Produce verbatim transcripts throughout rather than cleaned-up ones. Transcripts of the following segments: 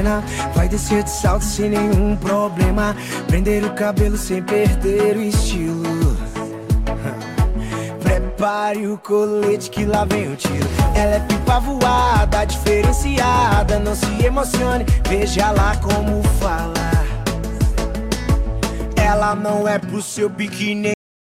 pena. Vai descer de salto sem nenhum problema. Prender o cabelo sem perder o estilo. Prepare o colete que lá vem o tiro. Ela é pipa voada, diferenciada. Não se emocione, veja lá como fala. Ela não é pro seu biquíni.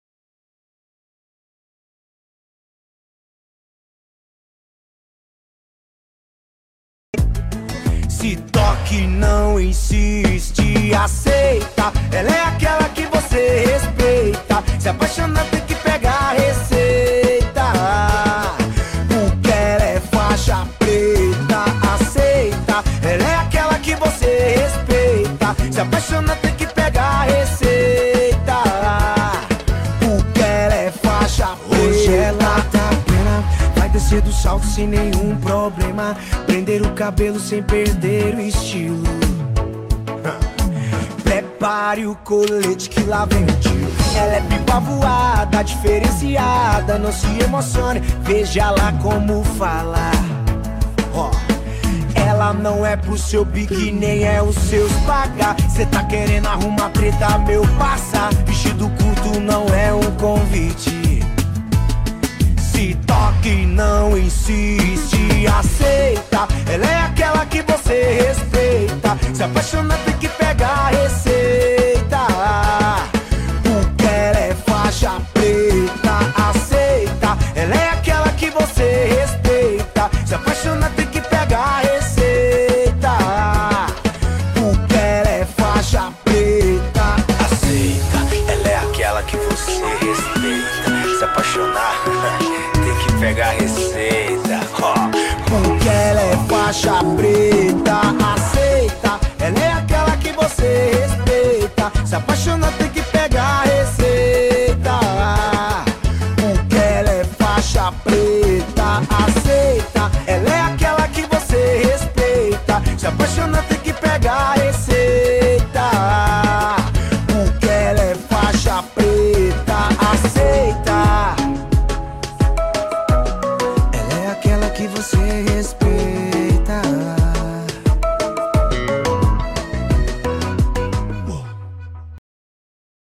Se toque, não insiste, aceita. Ela é aquela que você respeita. Se apaixonar tem que pegar a receita. Porque ela é faixa preta, aceita. Ela é aquela que você respeita. Se apaixonar tem que pegar a receita. Porque ela é faixa preta. Hoje ela tá plena, vai descer do salto sem nenhum problema. Prender o cabelo sem perder o estilo. Prepare o colete que lá vem o tiro. Ela é pipa voada, diferenciada. Não se emocione, veja lá como fala. oh. Ela não é pro seu bique, nem é os seus pagar. Cê tá querendo arrumar treta, meu passa. Vestido curto não é um convite. Se toque, não insiste, aceita. Ela é aquela que você respeita. Se apaixonar tem que pegar a receita. Porque ela é faixa preta, aceita. Ela é aquela que você respeita. Se apaixonar tem que pegar a receita. Porque ela é faixa preta, aceita. Ela é aquela que você respeita. Se apaixonar tem que pegar a receita. oh. Porque ela é faixa preta, aceita. Ela é aquela que você respeita. Se apaixonar tem que pegar a receita. Porque ela é faixa preta, aceita. Ela é aquela que você respeita. Se apaixonar